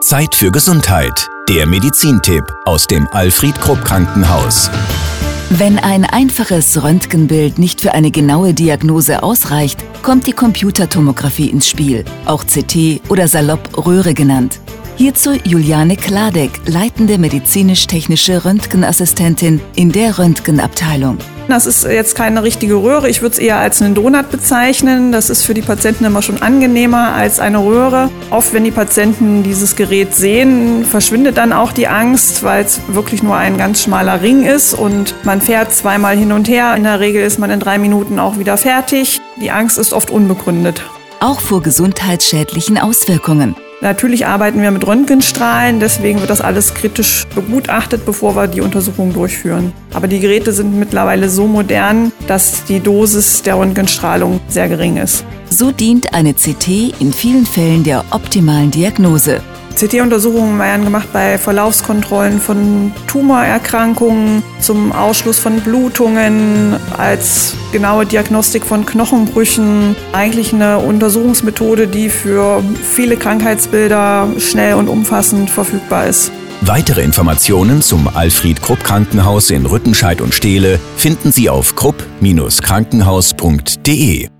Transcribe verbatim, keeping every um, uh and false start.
Zeit für Gesundheit. Der Medizintipp aus dem Alfred Krupp Krankenhaus. Wenn ein einfaches Röntgenbild nicht für eine genaue Diagnose ausreicht, kommt die Computertomographie ins Spiel, auch C T oder salopp Röhre genannt. Hierzu Juliane Kladek, leitende medizinisch-technische Röntgenassistentin in der Röntgenabteilung. Das ist jetzt keine richtige Röhre, ich würde es eher als einen Donut bezeichnen. Das ist für die Patienten immer schon angenehmer als eine Röhre. Oft, wenn die Patienten dieses Gerät sehen, verschwindet dann auch die Angst, weil es wirklich nur ein ganz schmaler Ring ist und man fährt zweimal hin und her. In der Regel ist man in drei Minuten auch wieder fertig. Die Angst ist oft unbegründet. Auch vor gesundheitsschädlichen Auswirkungen. Natürlich arbeiten wir mit Röntgenstrahlen, deswegen wird das alles kritisch begutachtet, bevor wir die Untersuchung durchführen. Aber die Geräte sind mittlerweile so modern, dass die Dosis der Röntgenstrahlung sehr gering ist. So dient eine C T in vielen Fällen der optimalen Diagnose. C T-Untersuchungen werden gemacht bei Verlaufskontrollen von Tumorerkrankungen, zum Ausschluss von Blutungen, als genaue Diagnostik von Knochenbrüchen. Eigentlich eine Untersuchungsmethode, die für viele Krankheitsbilder schnell und umfassend verfügbar ist. Weitere Informationen zum Alfred Krupp Krankenhaus in Rüttenscheid und Steele finden Sie auf krupp Bindestrich krankenhaus punkt de.